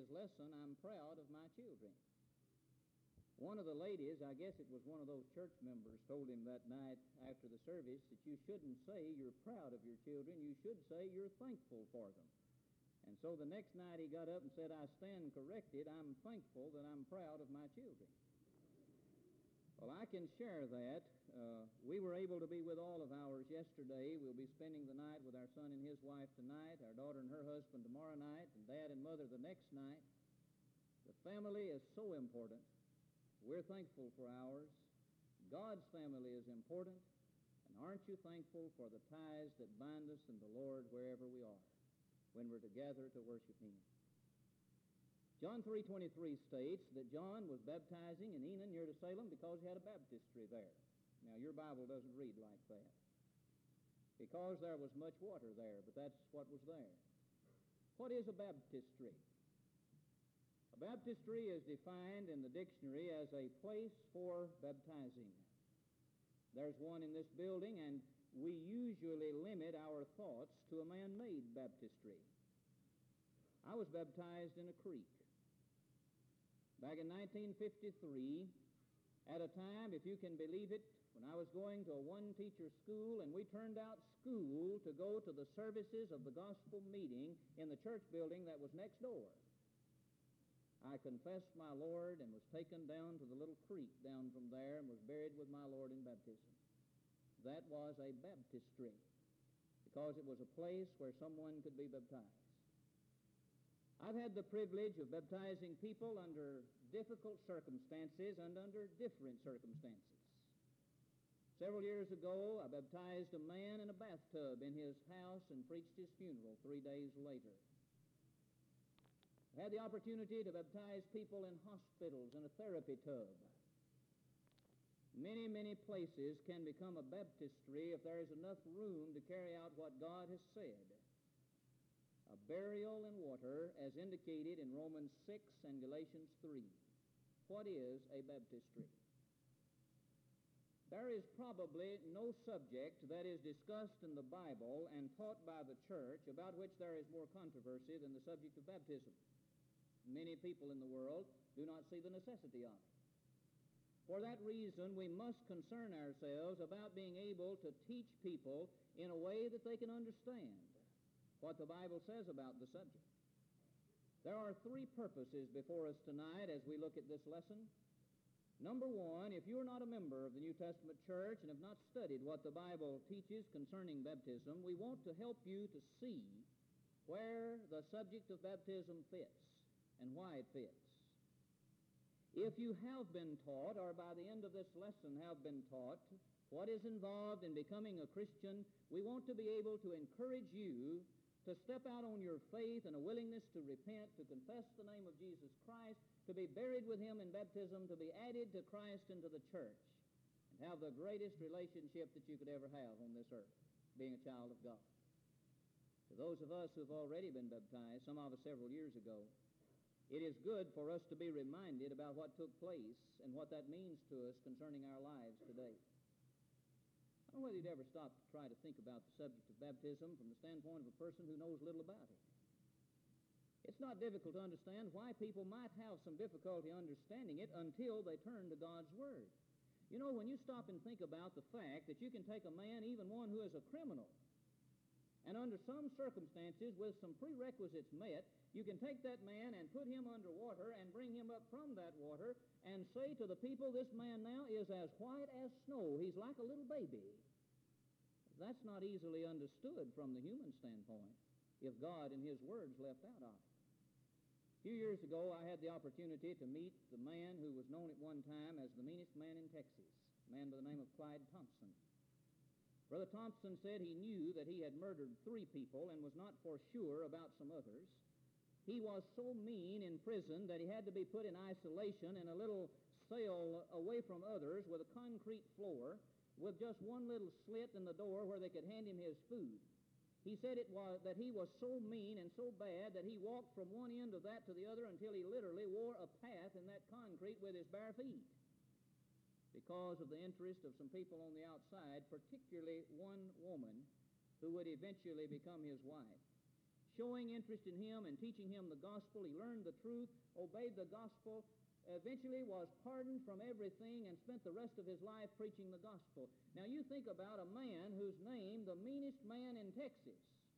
his lesson, I'm proud of my children. One of the ladies, I guess it was one of those church members, told him that night after the service that you shouldn't say you're proud of your children, you should say you're thankful for them. And so the next night he got up and said, I stand corrected, I'm thankful that I'm proud of my children. Well, I can share that. We were able to be with all of ours yesterday. We'll be spending the night with our son and his wife tonight, our daughter and her husband tomorrow night, and dad and mother the next night. The family is so important. We're thankful for ours. God's family is important. And aren't you thankful for the ties that bind us in the Lord wherever we are when we're together to worship Him? John 3:23 states that John was baptizing in Enon near to Salem because he had a baptistry there. Now, your Bible doesn't read like that, because there was much water there, but that's what was there. What is a baptistry? A baptistry is defined in the dictionary as a place for baptizing. There's one in this building, and we usually limit our thoughts to a man-made baptistry. I was baptized in a creek back in 1953, at a time, if you can believe it, when I was going to a one-teacher school, and we turned out school to go to the services of the gospel meeting in the church building that was next door. I confessed my Lord and was taken down to the little creek down from there and was buried with my Lord in baptism. That was a baptistry, because it was a place where someone could be baptized. I've had the privilege of baptizing people under difficult circumstances and under different circumstances. Several years ago, I baptized a man in a bathtub in his house and preached his funeral 3 days later. I had the opportunity to baptize people in hospitals in a therapy tub. Many, many places can become a baptistry if there is enough room to carry out what God has said. A burial in water, as indicated in Romans 6 and Galatians 3. What is a baptistry? There is probably no subject that is discussed in the Bible and taught by the church about which there is more controversy than the subject of baptism. Many people in the world do not see the necessity of it. For that reason, we must concern ourselves about being able to teach people in a way that they can understand what the Bible says about the subject. There are 3 purposes before us tonight as we look at this lesson. Number 1, if you're not a member of the New Testament church and have not studied what the Bible teaches concerning baptism, we want to help you to see where the subject of baptism fits and why it fits. If you have been taught, or by the end of this lesson have been taught, what is involved in becoming a Christian, we want to be able to encourage you to step out on your faith and a willingness to repent, to confess the name of Jesus Christ, to be buried with Him in baptism, to be added to Christ into the church, and have the greatest relationship that you could ever have on this earth, being a child of God. To those of us who have already been baptized, some of us several years ago, it is good for us to be reminded about what took place and what that means to us concerning our lives today. I don't know whether you'd ever stop to try to think about the subject of baptism from the standpoint of a person who knows little about it. It's not difficult to understand why people might have some difficulty understanding it until they turn to God's Word. You know, when you stop and think about the fact that you can take a man, even one who is a criminal, and under some circumstances, with some prerequisites met, you can take that man and put him under water and bring him up from that water and say to the people, this man now is as white as snow. He's like a little baby. That's not easily understood from the human standpoint if God and His Word's left out of it. A few years ago, I had the opportunity to meet the man who was known at one time as the meanest man in Texas, a man by the name of Clyde Thompson. Brother Thompson said he knew that he had murdered 3 people and was not for sure about some others. He was so mean in prison that he had to be put in isolation in a little cell away from others with a concrete floor with just one little slit in the door where they could hand him his food. He said it was that he was so mean and so bad that he walked from one end of that to the other until he literally wore a path in that concrete with his bare feet because of the interest of some people on the outside, particularly one woman who would eventually become his wife. showing interest in him and teaching him the gospel. He learned the truth, obeyed the gospel, eventually was pardoned from everything, and spent the rest of his life preaching the gospel. Now you think about a man who's named the meanest man in Texas.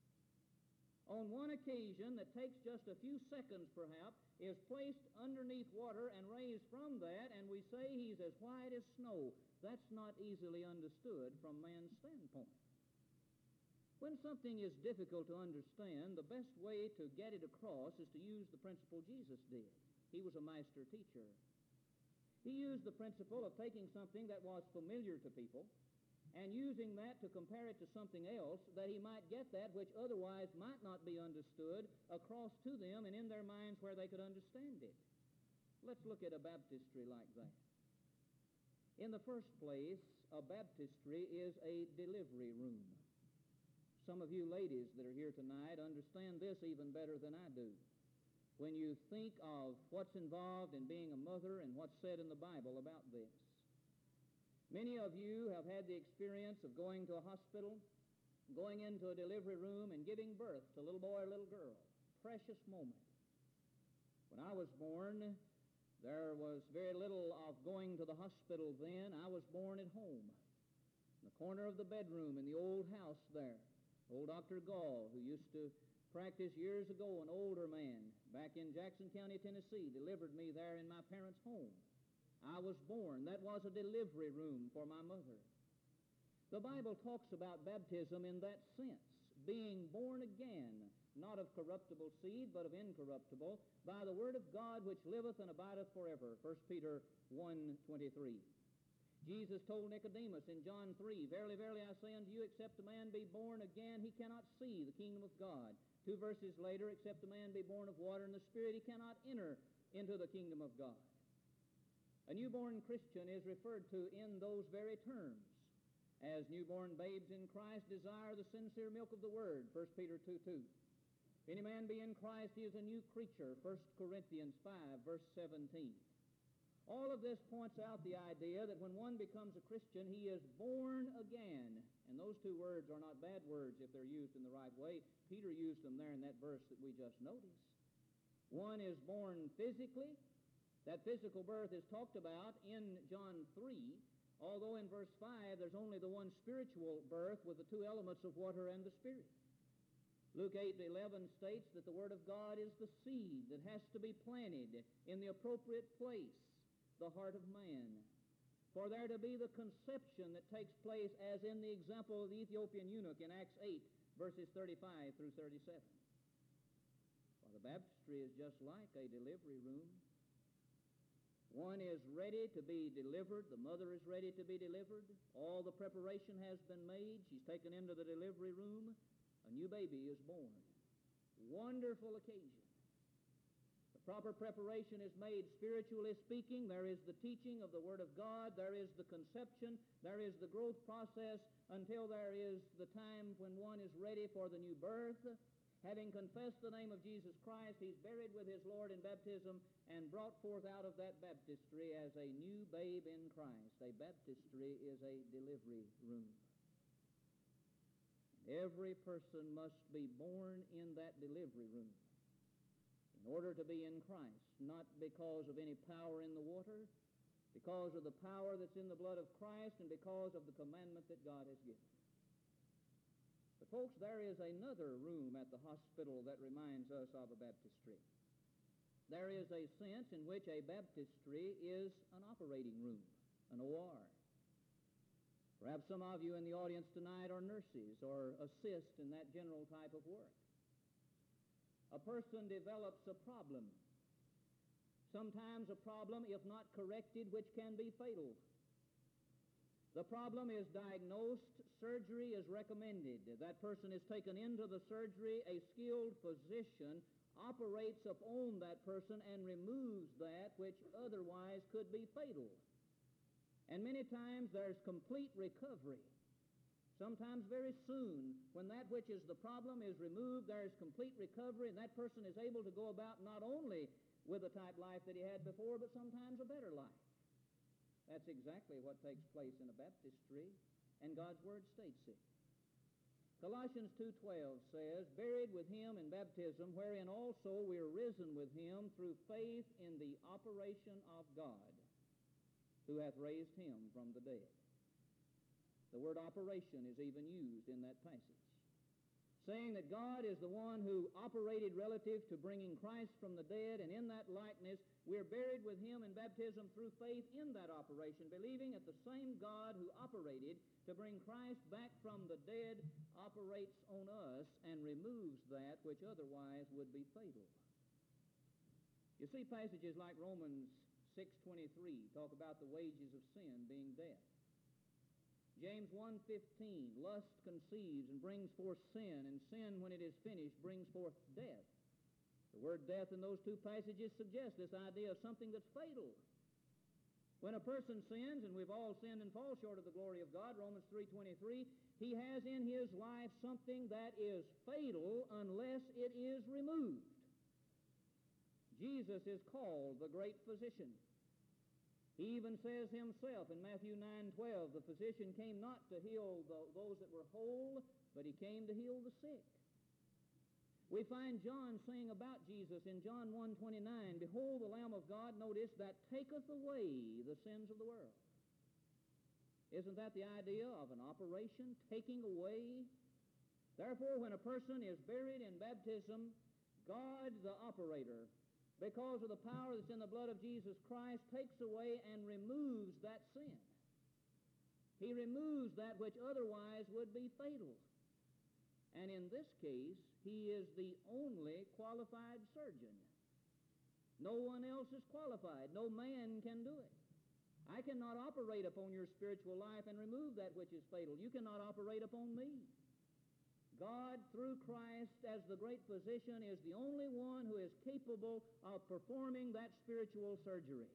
On one occasion that takes just a few seconds perhaps, is placed underneath water and raised from that, and we say he's as white as snow. That's not easily understood from man's standpoint. When something is difficult to understand, the best way to get it across is to use the principle Jesus did. He was a master teacher. He used the principle of taking something that was familiar to people and using that to compare it to something else, that he might get that which otherwise might not be understood across to them and in their minds where they could understand it. Let's look at a baptistry like that. In the first place, a baptistry is a delivery room. Some of you ladies that are here tonight understand this even better than I do. When you think of what's involved in being a mother and what's said in the Bible about this. Many of you have had the experience of going to a hospital, going into a delivery room and giving birth to a little boy or little girl. Precious moment. When I was born, there was very little of going to the hospital then. I was born at home, in the corner of the bedroom in the old house there. Old Dr. Gall, who used to practice years ago, an older man back in Jackson County, Tennessee, delivered me there in my parents' home. I was born. That was a delivery room for my mother. The Bible talks about baptism in that sense, being born again, not of corruptible seed, but of incorruptible, by the word of God which liveth and abideth forever. 1 Peter 1:23. Jesus told Nicodemus in John 3, Verily, verily, I say unto you, except a man be born again, he cannot see the kingdom of God. 2 verses later, except a man be born of water and the Spirit, he cannot enter into the kingdom of God. A newborn Christian is referred to in those very terms. As newborn babes in Christ desire the sincere milk of the Word, 1 Peter 2:2. If any man be in Christ, he is a new creature, 1 Corinthians 5, verse 17. All of this points out the idea that when one becomes a Christian, he is born again. And those two words are not bad words if they're used in the right way. Peter used them there in that verse that we just noticed. One is born physically. That physical birth is talked about in John 3, although in verse 5 there's only the one spiritual birth with the two elements of water and the Spirit. Luke 8:11 states that the Word of God is the seed that has to be planted in the appropriate place, the heart of man, for there to be the conception that takes place as in the example of the Ethiopian eunuch in Acts 8, verses 35 through 37. Well, the baptistry is just like a delivery room. One is ready to be delivered. The mother is ready to be delivered. All the preparation has been made. She's taken into the delivery room. A new baby is born. Wonderful occasion. The proper preparation is made spiritually speaking. There is the teaching of the Word of God. There is the conception. There is the growth process until there is the time when one is ready for the new birth. Having confessed the name of Jesus Christ, he's buried with his Lord in baptism and brought forth out of that baptistry as a new babe in Christ. A baptistry is a delivery room. Every person must be born in that delivery room in order to be in Christ, not because of any power in the water, because of the power that's in the blood of Christ and because of the commandment that God has given. But folks, there is another room at the hospital that reminds us of a baptistry. There is a sense in which a baptistry is an operating room, an OR. Perhaps some of you in the audience tonight are nurses or assist in that general type of work. A person develops a problem. Sometimes a problem, if not corrected, which can be fatal. The problem is diagnosed, surgery is recommended. That person is taken into the surgery, a skilled physician operates upon that person and removes that which otherwise could be fatal. And many times there's complete recovery. Sometimes very soon, when that which is the problem is removed, there's complete recovery, and that person is able to go about not only with the type life that he had before, but sometimes a better life. That's exactly what takes place in a baptistry, and God's Word states it. Colossians 2:12 says, buried with him in baptism, wherein also we are risen with him through faith in the operation of God, who hath raised him from the dead. The word operation is even used in that passage, saying that God is the one who operated relative to bringing Christ from the dead, and in that likeness we're buried with him in baptism through faith in that operation, believing that the same God who operated to bring Christ back from the dead operates on us and removes that which otherwise would be fatal. You see, passages like Romans 6:23 talk about the wages of sin being death. James 1:15, lust conceives and brings forth sin, and sin, when it is finished, brings forth death. The word death in those two passages suggests this idea of something that's fatal. When a person sins, and we've all sinned and fall short of the glory of God, Romans 3:23, he has in his life something that is fatal unless it is removed. Jesus is called the great physician. He even says himself in Matthew 9:12, the physician came not to heal those that were whole, but he came to heal the sick. We find John saying about Jesus in John 1:29, behold the Lamb of God, notice, that taketh away the sins of the world. Isn't that the idea of an operation, taking away? Therefore, when a person is buried in baptism, God, the operator, because of the power that's in the blood of Jesus Christ, takes away and removes that sin. He removes that which otherwise would be fatal. And in this case, he is the only qualified surgeon. No one else is qualified. No man can do it. I cannot operate upon your spiritual life and remove that which is fatal. You cannot operate upon me. God, through Christ, as the great physician, is the only one who is capable of performing that spiritual surgery.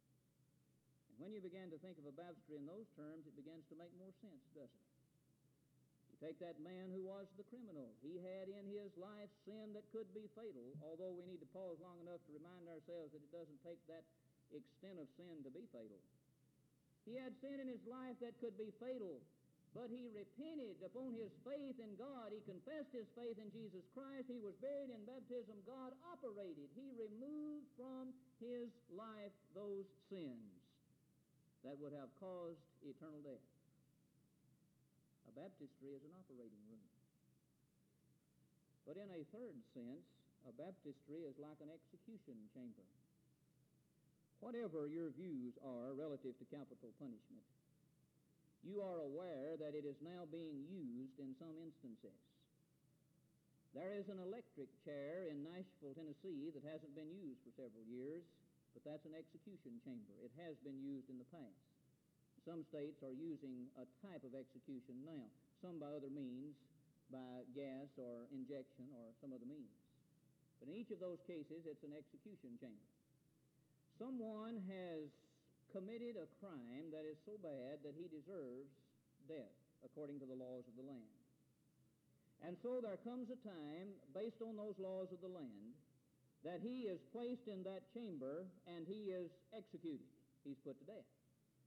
And when you begin to think of a baptistry in those terms, it begins to make more sense, doesn't it? You take that man who was the criminal. He had in his life sin that could be fatal, although we need to pause long enough to remind ourselves that it doesn't take that extent of sin to be fatal. He had sin in his life that could be fatal, but he repented upon his faith in God. He confessed his faith in Jesus Christ. He was buried in baptism. God operated. He removed from his life those sins that would have caused eternal death. A baptistry is an operating room. But in a third sense, a baptistry is like an execution chamber. Whatever your views are relative to capital punishment, you are aware that it is now being used in some instances. There is an electric chair in Nashville, Tennessee that hasn't been used for several years, but that's an execution chamber. It has been used in the past. Some states are using a type of execution now, some by other means, by gas or injection or some other means. But in each of those cases, it's an execution chamber. Someone has committed a crime that is so bad that he deserves death according to the laws of the land. And so there comes a time, based on those laws of the land, that he is placed in that chamber and he is executed. He's put to death.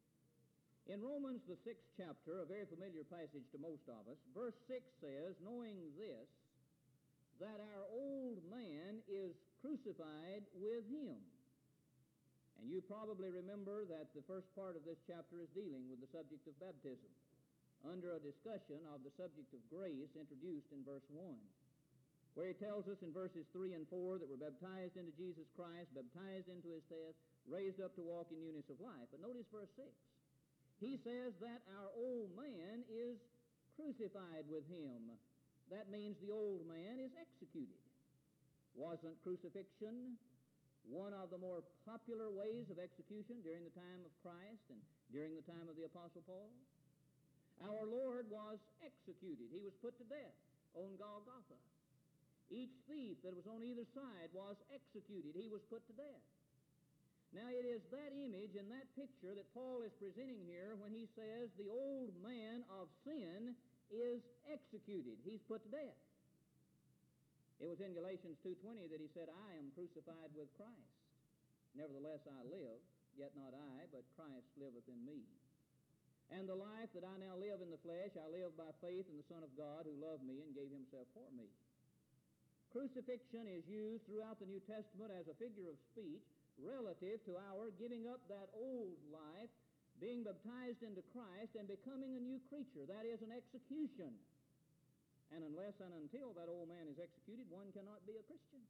In Romans, the 6th chapter, a very familiar passage to most of us, verse 6 says, knowing this, that our old man is crucified with him. And you probably remember that the first part of this chapter is dealing with the subject of baptism, under a discussion of the subject of grace introduced in verse 1, where he tells us in verses 3 and 4 that we're baptized into Jesus Christ, baptized into his death, raised up to walk in newness of life. But notice verse 6. He says that our old man is crucified with him. That means the old man is executed. Wasn't crucifixion one of the more popular ways of execution during the time of Christ and during the time of the Apostle Paul? Our Lord was executed. He was put to death on Golgotha. Each thief that was on either side was executed. He was put to death. Now, it is that image and that picture that Paul is presenting here when he says the old man of sin is executed. He's put to death. It was in Galatians 2:20 that he said, I am crucified with Christ. Nevertheless I live, yet not I, but Christ liveth in me. And the life that I now live in the flesh, I live by faith in the Son of God who loved me and gave himself for me. Crucifixion is used throughout the New Testament as a figure of speech relative to our giving up that old life, being baptized into Christ, and becoming a new creature. That is an execution. And unless and until that old man is executed, one cannot be a Christian.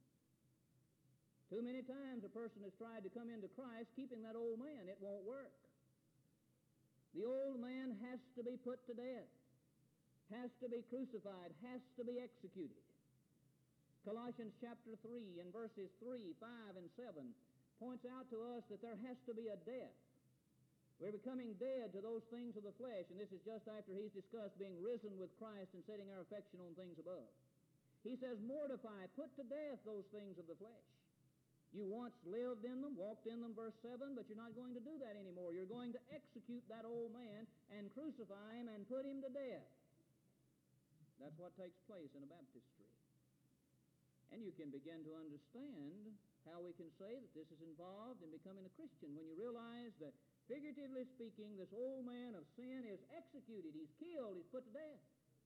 Too many times a person has tried to come into Christ keeping that old man. It won't work. The old man has to be put to death, has to be crucified, has to be executed. Colossians chapter 3 and verses 3, 5, and 7 points out to us that there has to be a death. We're becoming dead to those things of the flesh, and this is just after he's discussed being risen with Christ and setting our affection on things above. He says, mortify, put to death those things of the flesh. You once lived in them, walked in them, verse 7, but you're not going to do that anymore. You're going to execute that old man and crucify him and put him to death. That's what takes place in a baptistry. And you can begin to understand how we can say that this is involved in becoming a Christian when you realize that, figuratively speaking, this old man of sin is executed, he's killed, he's put to death.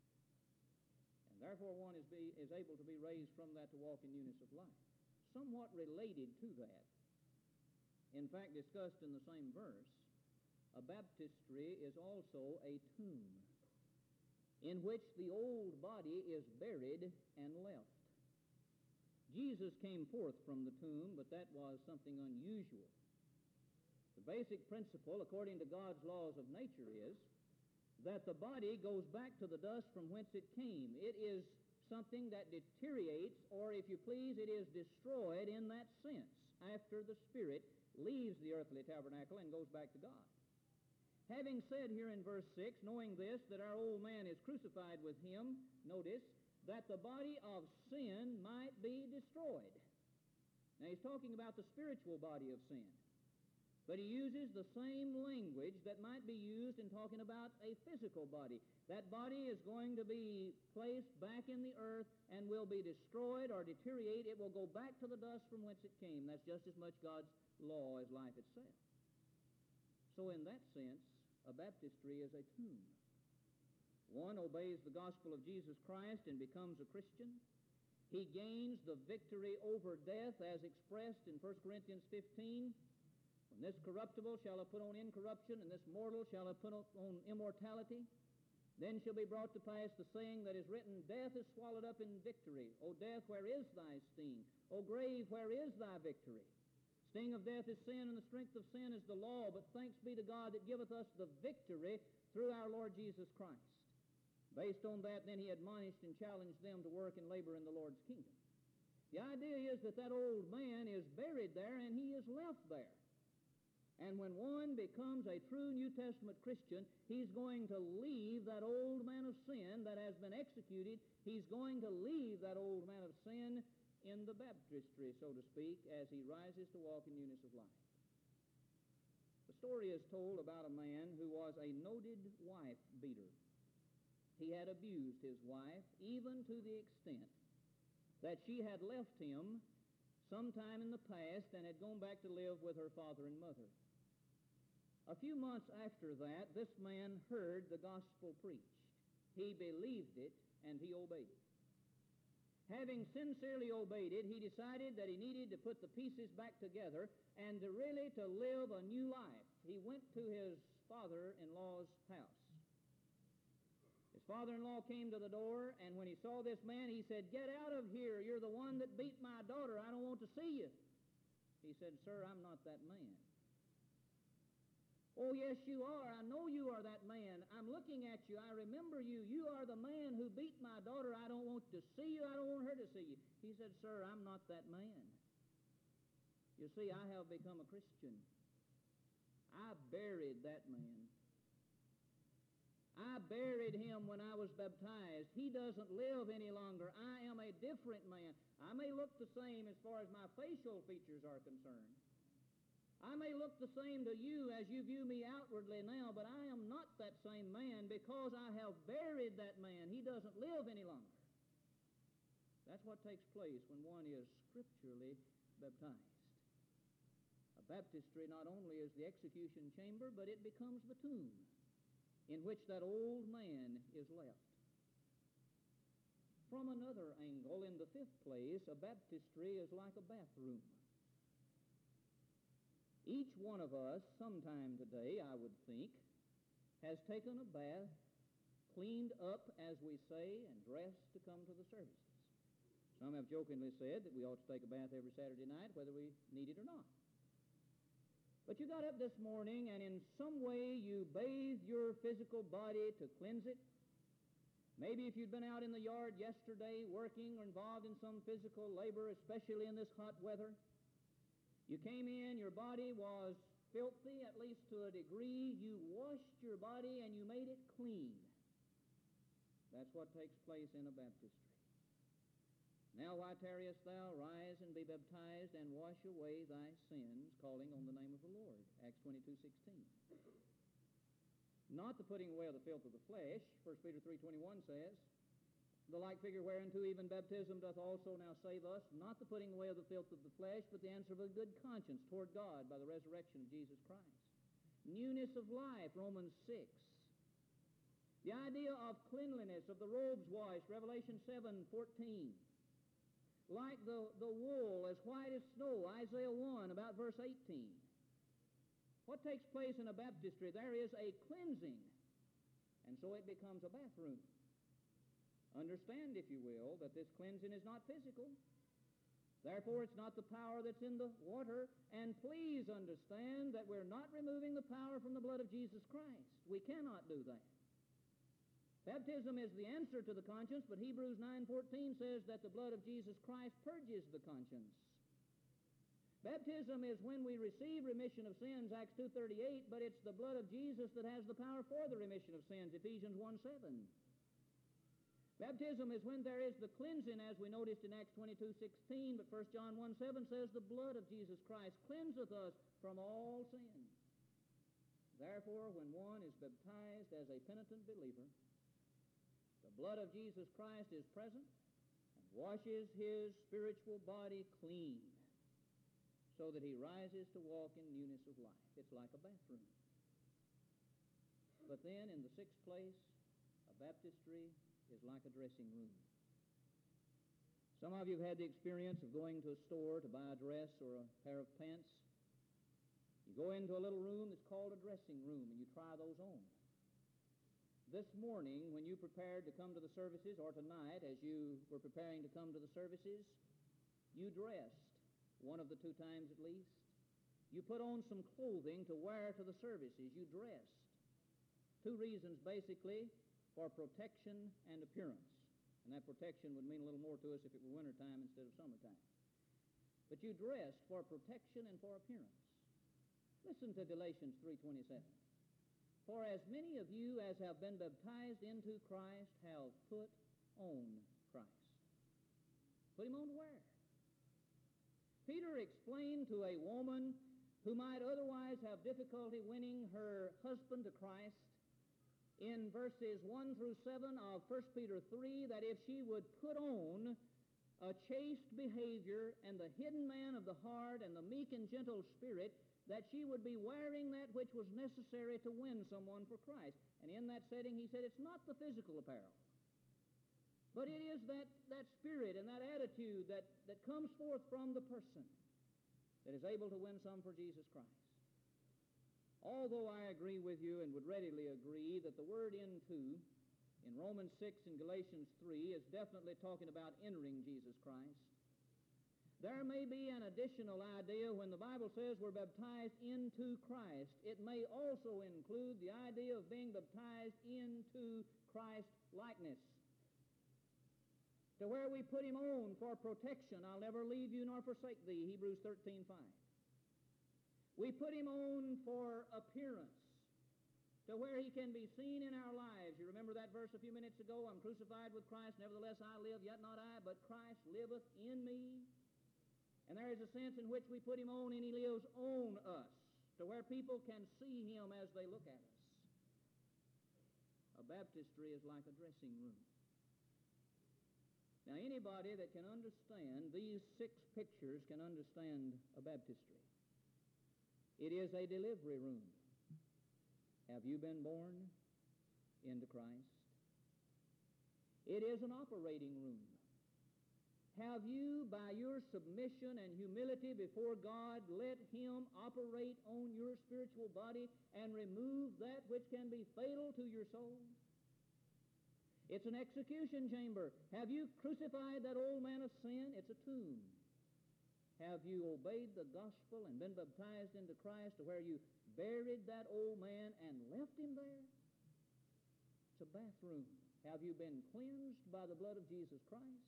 And therefore one is able to be raised from that to walk in newness of life. Somewhat related to that, in fact discussed in the same verse, a baptistry is also a tomb in which the old body is buried and left. Jesus came forth from the tomb, but that was something unusual. The basic principle, according to God's laws of nature, is that the body goes back to the dust from whence it came. It is something that deteriorates, or if you please, it is destroyed in that sense after the spirit leaves the earthly tabernacle and goes back to God. Having said here in verse 6, knowing this, that our old man is crucified with him, notice, that the body of sin might be destroyed. Now he's talking about the spiritual body of sin. But he uses the same language that might be used in talking about a physical body. That body is going to be placed back in the earth and will be destroyed or deteriorate. It will go back to the dust from whence it came. That's just as much God's law as life itself. So in that sense, a baptistry is a tomb. One obeys the gospel of Jesus Christ and becomes a Christian. He gains the victory over death as expressed in 1 Corinthians 15. When this corruptible shall have put on incorruption, and this mortal shall have put on immortality, then shall be brought to pass the saying that is written, Death is swallowed up in victory. O death, where is thy sting? O grave, where is thy victory? Sting of death is sin, and the strength of sin is the law. But thanks be to God that giveth us the victory through our Lord Jesus Christ. Based on that, then he admonished and challenged them to work and labor in the Lord's kingdom. The idea is that that old man is buried there and he is left there. And when one becomes a true New Testament Christian, he's going to leave that old man of sin that has been executed. He's going to leave that old man of sin in the baptistry, so to speak, as he rises to walk in newness of life. The story is told about a man who was a noted wife beater. He had abused his wife, even to the extent that she had left him sometime in the past and had gone back to live with her father and mother. A few months after that, this man heard the gospel preached. He believed it, and he obeyed it. Having sincerely obeyed it, he decided that he needed to put the pieces back together and to live a new life. He went to his father-in-law's house. His father-in-law came to the door, and when he saw this man, he said, Get out of here. You're the one that beat my daughter. I don't want to see you. He said, Sir, I'm not that man. Oh, yes, you are. I know you are that man. I'm looking at you. I remember you. You are the man who beat my daughter. I don't want to see you. I don't want her to see you. He said, Sir, I'm not that man. You see, I have become a Christian. I buried that man. I buried him when I was baptized. He doesn't live any longer. I am a different man. I may look the same as far as my facial features are concerned. I may look the same to you as you view me outwardly now, but I am not that same man because I have buried that man. He doesn't live any longer. That's what takes place when one is scripturally baptized. A baptistry not only is the execution chamber, but it becomes the tomb. in which that old man is left. From another angle, in the fifth place, a baptistry is like a bathroom. Each one of us, sometime today, I would think, has taken a bath, cleaned up, as we say, and dressed to come to the services. Some have jokingly said that we ought to take a bath every Saturday night, whether we need it or not. But you got up this morning, and in some way you bathed your physical body to cleanse it. Maybe if you'd been out in the yard yesterday working or involved in some physical labor, especially in this hot weather, you came in, your body was filthy, at least to a degree. You washed your body and you made it clean. That's what takes place in a baptistry. Now why tarriest thou? Rise and be baptized and wash away thy sins, calling on the name of the Lord. Acts 22:16. Not the putting away of the filth of the flesh. 1 Peter 3:21 says, the like figure whereunto even baptism doth also now save us, not the putting away of the filth of the flesh, but the answer of a good conscience toward God by the resurrection of Jesus Christ. Newness of life, Romans 6. The idea of cleanliness, of the robes washed, Revelation 7:14. Like the wool as white as snow, Isaiah 1, about verse 18. What takes place in a baptistry? There is a cleansing, and so it becomes a bathroom. Understand, if you will, that this cleansing is not physical. Therefore, it's not the power that's in the water. And please understand that we're not removing the power from the blood of Jesus Christ. We cannot do that. Baptism is the answer to the conscience, but Hebrews 9:14 says that the blood of Jesus Christ purges the conscience. Baptism is when we receive remission of sins, Acts 2:38, but it's the blood of Jesus that has the power for the remission of sins, Ephesians 1:7. Baptism is when there is the cleansing, as we noticed in Acts 22:16, but 1 John 1:7 says the blood of Jesus Christ cleanseth us from all sin. Therefore, when one is baptized as a penitent believer, the blood of Jesus Christ is present and washes his spiritual body clean so that he rises to walk in newness of life. It's like a bathroom. But then, in the sixth place, a baptistry is like a dressing room. Some of you have had the experience of going to a store to buy a dress or a pair of pants. You go into a little room that's called a dressing room, and you try those on. This morning, when you prepared to come to the services, or tonight as you were preparing to come to the services, you dressed, one of the two times at least. You put on some clothing to wear to the services. You dressed. Two reasons, basically, for protection and appearance. And that protection would mean a little more to us if it were wintertime instead of summertime. But you dressed for protection and for appearance. Listen to Galatians 3:27. For as many of you as have been baptized into Christ have put on Christ. Put him on to where? Peter explained to a woman who might otherwise have difficulty winning her husband to Christ in verses 1 through 7 of 1 Peter 3 that if she would put on a chaste behavior and the hidden man of the heart and the meek and gentle spirit, that she would be wearing that which was necessary to win someone for Christ. And in that setting, he said, it's not the physical apparel, but it is that spirit and that attitude that comes forth from the person that is able to win some for Jesus Christ. Although I agree with you and would readily agree that the word into in Romans 6 and Galatians 3 is definitely talking about entering Jesus Christ, there may be an additional idea when the Bible says we're baptized into Christ. It may also include the idea of being baptized into Christ likeness, to where we put him on for protection. I'll never leave you nor forsake thee, Hebrews 13:5. We put him on for appearance, to where he can be seen in our lives. You remember that verse a few minutes ago, I'm crucified with Christ, nevertheless I live, yet not I, but Christ liveth in me. And there is a sense in which we put him on and he lives on us, to where people can see him as they look at us. A baptistry is like a dressing room. Now, anybody that can understand these 6 pictures can understand a baptistry. It is a delivery room. Have you been born? into Christ. It is an operating room. Have you, by your submission and humility before God, let Him operate on your spiritual body and remove that which can be fatal to your soul? It's an execution chamber. Have you crucified that old man of sin? It's a tomb. Have you obeyed the gospel and been baptized into Christ to where you buried that old man and left him there? It's a bathroom. Have you been cleansed by the blood of Jesus Christ?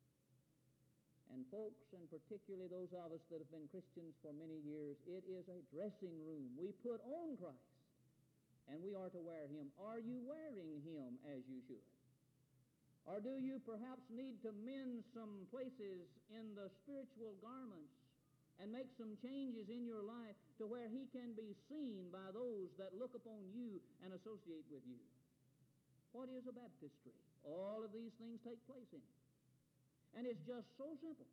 And folks, and particularly those of us that have been Christians for many years, it is a dressing room. We put on Christ, and we are to wear Him. Are you wearing Him as you should? Or do you perhaps need to mend some places in the spiritual garments and make some changes in your life to where He can be seen by those that look upon you and associate with you? What is a baptistry? All of these things take place in it. And it's just so simple.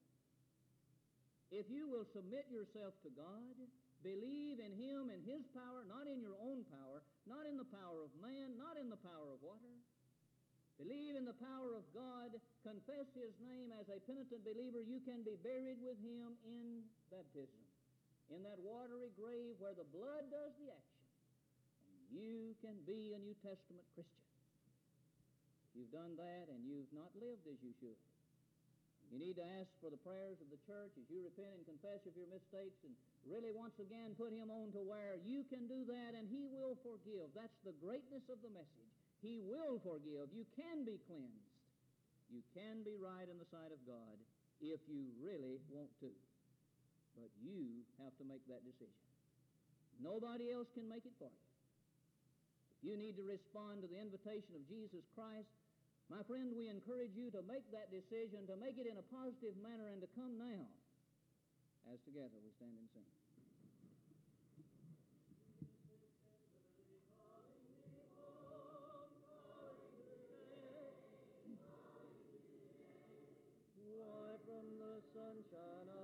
If you will submit yourself to God, believe in Him and His power, not in your own power, not in the power of man, not in the power of water. Believe in the power of God, confess His name as a penitent believer, you can be buried with Him in baptism, in that watery grave where the blood does the action. And you can be a New Testament Christian. If you've done that and you've not lived as you should, you need to ask for the prayers of the church as you repent and confess of your mistakes and really once again put Him on to where you can do that and He will forgive. That's the greatness of the message. He will forgive. You can be cleansed. You can be right in the sight of God if you really want to. But you have to make that decision. Nobody else can make it for you. If you need to respond to the invitation of Jesus Christ, my friend, we encourage you to make that decision, to make it in a positive manner, and to come now as together we stand and sing. Why, from the sunshine